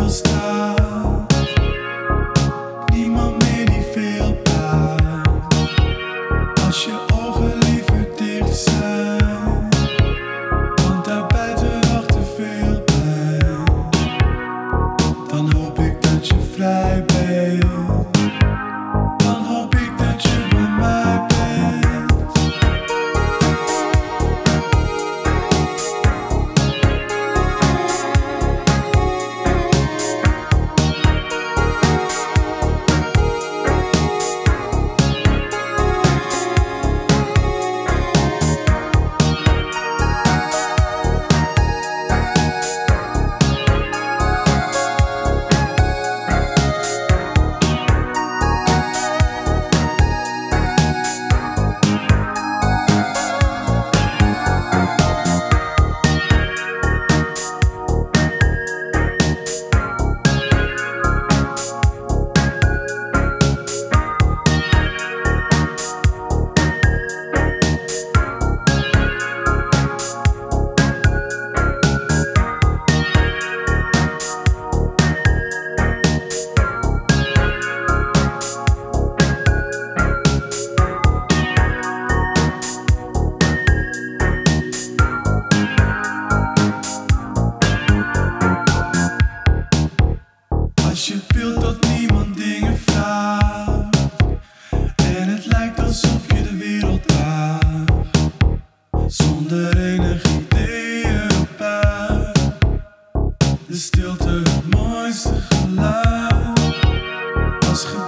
stilstaat. Niemand meer die veel praat. Als je ogen liever dicht zijn, want daar buiten wacht te veel pijn. Dan hoop ik dat je vrij bent. Dan hoop ik dat je bij mij bent. Als je wilt dat niemand dingen vraagt en het lijkt alsof je de wereld draagt, zonder enig idee erbij. De stilte het mooiste geluid. Als